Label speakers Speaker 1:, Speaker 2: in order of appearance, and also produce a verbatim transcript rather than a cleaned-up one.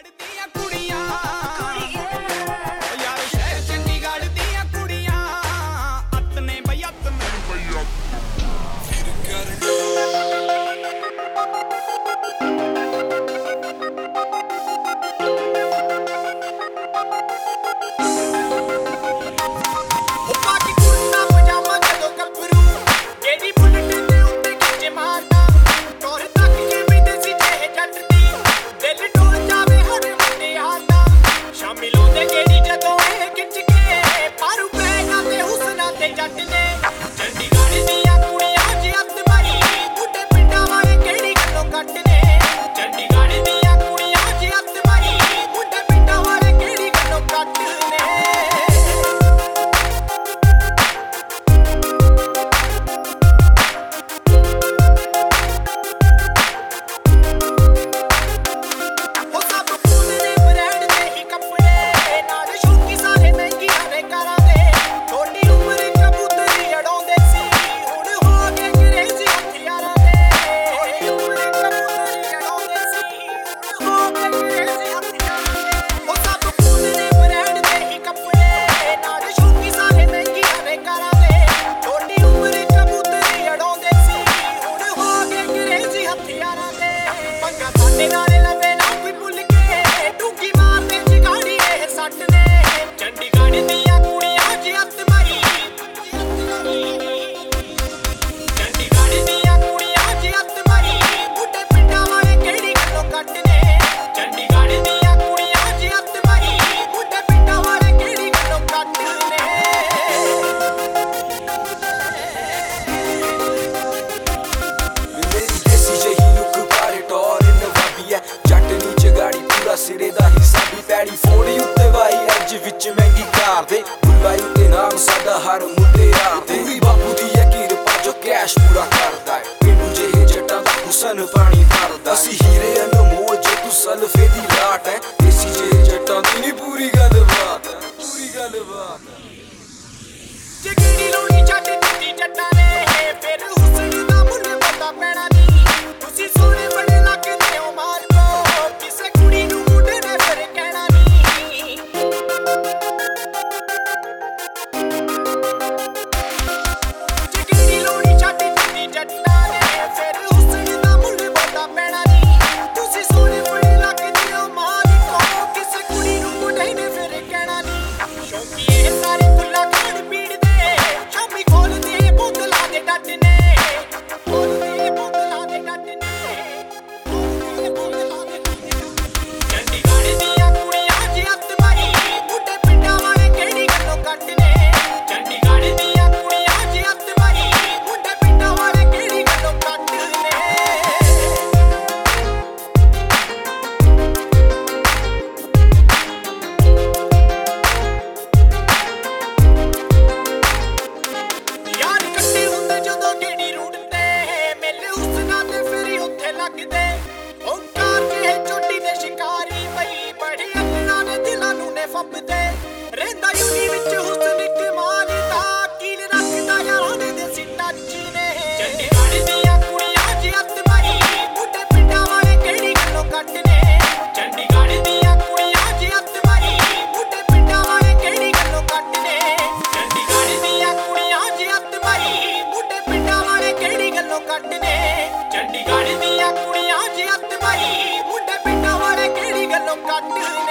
Speaker 1: सिरे दा हिस्सा भी पैड़ी फोड़ी उत्ते वाई अज विच महंगी कार दे बुलाई उत्ते नाम सादा हर मुद्दे आते भी बापू दी यकीर पा जो कैश पूरा करदा है पेंडू जेहे जट्टां दा हुसन पानी भरदा असी हीरे अनमोल जे तू सल्फे दी लाट है देसी जेहे जट्टां दी नी पूरी गल बात है पूरी गल बात है
Speaker 2: जगीरी लोनी छड्ड दित्ती जट्टां ने फिर हुसन दा मुल पता पैना नी तुसी सोने बड़े लगदे हो मार को किसे कुड़ी नू मुंडे ने फिर कहना नी जगीरी लोनी छड्ड दित्ती जट्टां ने फिर हुसन दा मुल पता पैना नी तुसी सोने बड़े लगदे हो मार को किसे कुड़ी नू मुंडे ने फिर कहना नी शौकी ए सारे फुल्ला खान पीड़ शामी खोलदे बोतलां दे डट ने खोलदे बोतलां दे डट ने खोलदे बोतलां दे डट ने चंडीगढ़ दियां कुड़ियां जी हत्थ मारी बुड्ढे पिंडां वाले केड़ी गल्लों कट ने चंडीगढ़ दियां कुड़ियां जी हत्थ मारी बुड्ढे पिंडां वाले केड़ी गल्लों कट ने यार कट्टे हुंदे जदों केड़ी रूट ते मेले हुसना ते फिर उत्थे लगदे ओंकार जे चोटी दे शिकारी बई बड़े अल्लाह ने दिलां नू ने फपदे रहिंदा यूनी विच हुसन कमाल दा कील रखदा यारां ने देसी टच ने चंडीगढ़ दियां कुड़ियां जी हत्थ मारी बुड्ढे पिंडां वाले केड़ी गल्लों कट ने चंडीगढ़ दियां कुड़ियां जी हत्थ मारी बुड्ढे पिंडां वाले केड़ी गल्लों कट ने चंडीगढ़ दियां कुड़ियां जी हत्थ मारी बुड्ढे पिंडां वाले केड़ी गल्लों कट ने चंडीगढ़ दियां कुड़ियां जी हत्थ मारी बुड्ढे पिंडां वाले केड़ी गल्लों कट